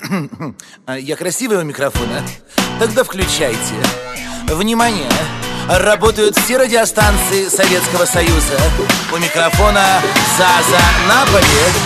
Я красивый у микрофона? Тогда включайте. Внимание! Работают все радиостанции Советского Союза. У микрофона Заза Наполи.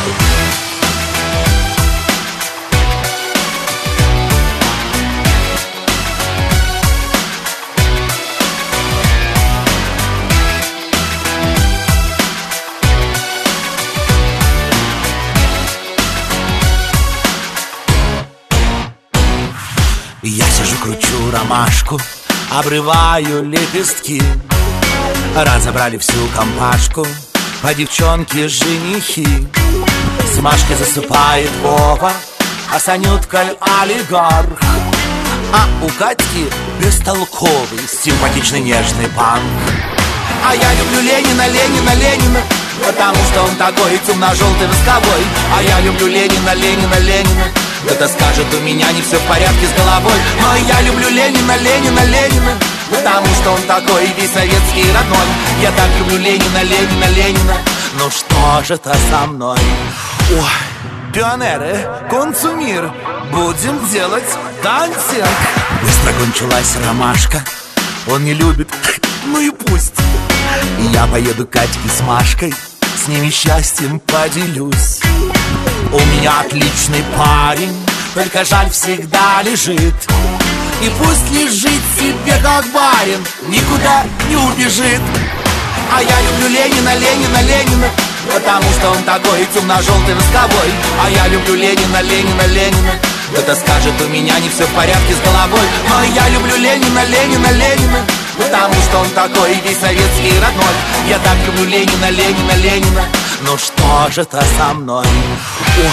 Я сижу, кручу ромашку, обрываю лепестки. Разобрали всю компашку, по девчонке женихи. С Машкой засыпает Вова, а с Анюткой олигарх. А у Катьки бестолковый, симпатичный нежный панк. А я люблю Ленина, Ленина, Ленина, потому что он такой темно-желтый восковой. А я люблю Ленина, Ленина, Ленина. Кто-то скажет, у меня не все в порядке с головой. Но я люблю Ленина, Ленина, Ленина, потому что он такой весь советский и родной. Я так люблю Ленина, Ленина, Ленина. Ну что же это со мной? Ой, пионеры, консумир, будем делать танцинг. Быстро кончилась ромашка, он не любит, ну и пусть. Я поеду к Катьке с Машкой, с ними счастьем поделюсь. У меня отличный парень, только жаль всегда лежит. И пусть лежит себе как барин, никуда не убежит. А я люблю Ленина, Ленина, Ленина, потому что он такой темно-желтый восковой. А я люблю Ленина, Ленина, Ленина. Кто-то скажет, у меня не все в порядке с головой. Но я люблю Ленина, Ленина, Ленина, потому что он такой весь советский и родной. Я так люблю Ленина, Ленина, Ленина. Ну что же это со мной? Ой.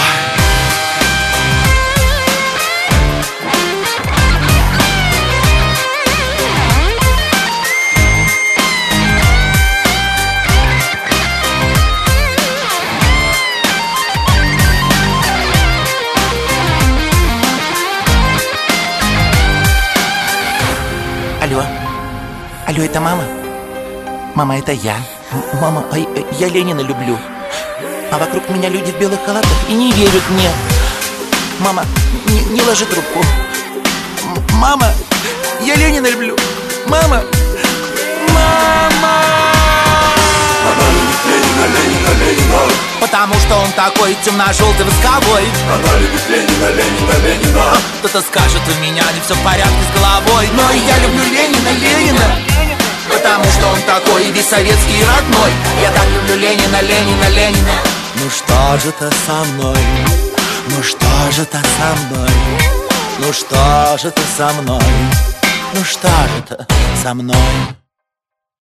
Алло, алло, это мама? Мама, это я. Мама, я Ленина люблю. А вокруг меня люди в белых халатах и не верят мне. Мама, не ложи трубку. Мама, я Ленина люблю. Мама, мама. Она любит Ленина, Ленина, Ленина, потому что он такой темно-желтый восковой. она любит Ленина, Ленина, Ленина. Кто-то скажет, у меня не все в порядке с головой. Но я люблю Ленина, Ленина, потому что он такой весь советский и родной. Я так люблю Ленина, Ленина, Ленина. Ну что же это со мной? Ну что же это со мной? Ну что же это со мной? Ну что же это со мной?